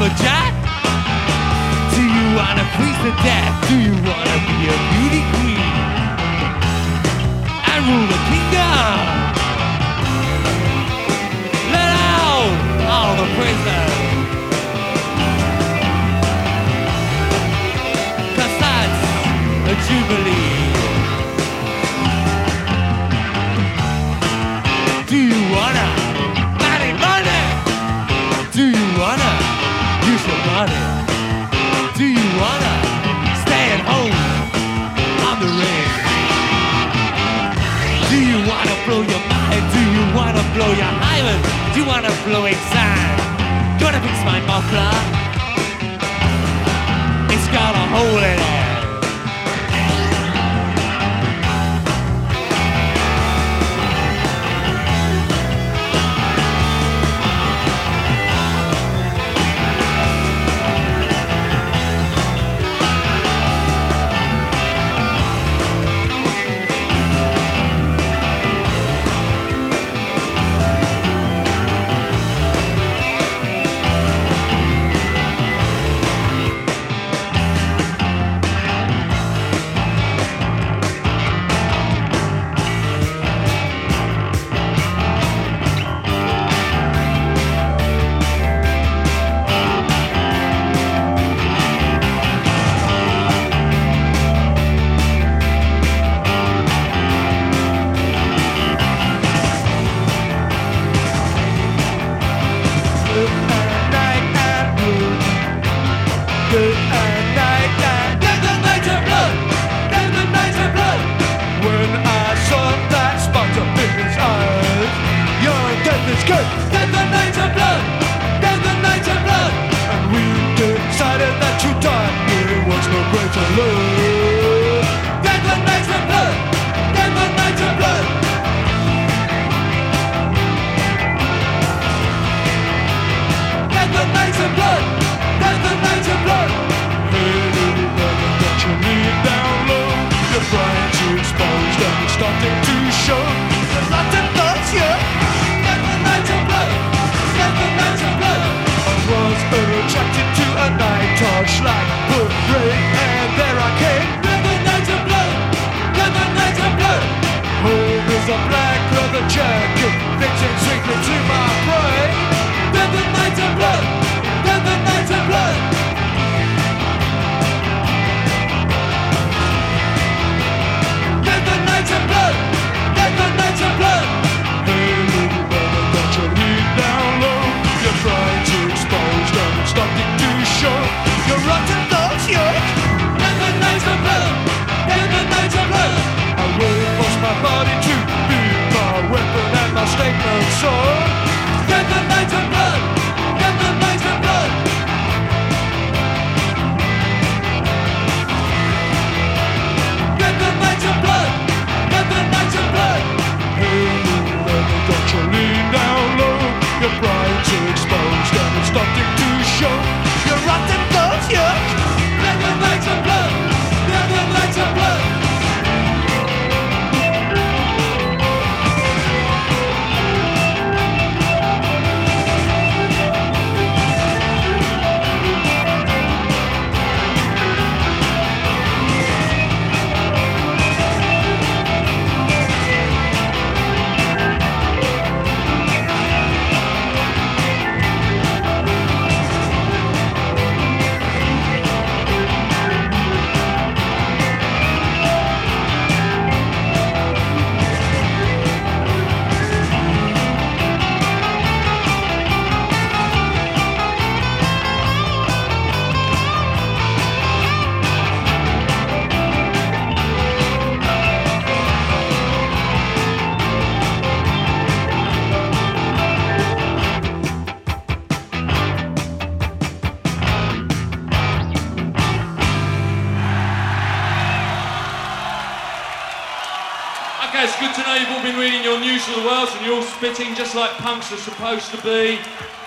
lumberjack? Do you wanna freeze to death? Do you wanna be a beauty queen and rule the kingdom? Let out all the prisoners, 'cause that's a jubilee. Do you wanna marry money? Do you wanna use your money? Do you wanna stay at home on the ring? Do you wanna blow your mind? Do you wanna blow your hymen? Do you wanna blow inside? Do you wanna fix my muffler? It's got a hole in it. Okay, it's good to know you've all been reading your news of the world and you're all spitting just like punks are supposed to be.